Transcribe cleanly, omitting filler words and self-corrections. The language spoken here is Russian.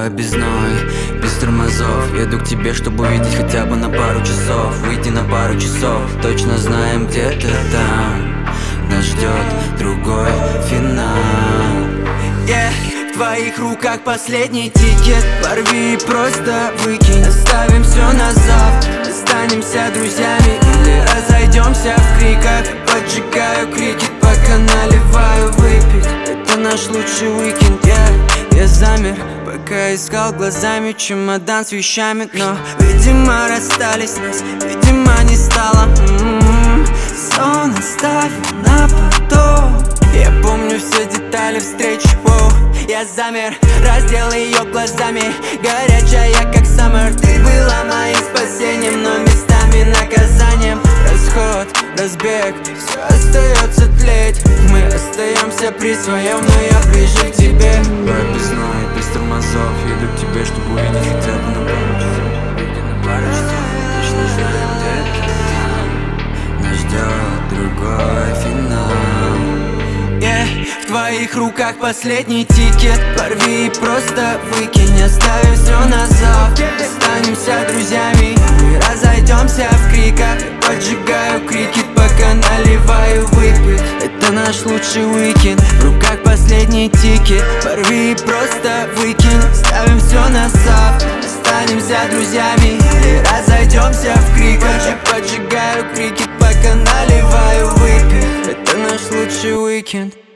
объездной, без тормозов. Еду к тебе, чтобы увидеть хотя бы на пару часов. Выйти на пару часов, точно знаем, где-то там нас ждет другой финал. В твоих руках последний тикет. Порви и просто выкинь. Оставим все на завтра, останемся друзьями или разойдемся в криках. Поджигаю крикет, пока наливаю выпить. Это наш лучший уикенд, Я замер, пока искал глазами чемодан с вещами. Но, видимо, расстались нас, видимо, не стало. Сон оставил на потом. Я помню все детали встречи, Я замер, раздел ее глазами. Горячая, как summer. Ты была моим спасением, но местами наказанием. Расход, разбег, все остается тлеть. Мы остаемся при своем, но я ближе к тебе. Объездной, без тормозов. Еду к тебе, чтобы увидеть хотя бы на пару часов. Выйди на пару часов, точно знаем, где-то там нас ждет другой финал. В твоих руках последний тикет. Порви и просто выкинь. Оставим все на завтра, останемся друзьями и разойдемся в криках. Поджигаю крикет, пока наливаю выпить. Это наш лучший уикенд. В руках последний тикет. Порви и просто выкинь. Ставим все на завтра, останемся друзьями и разойдемся в криках. Поджигаю крикет, пока наливаю выпить. Это наш лучший уикенд.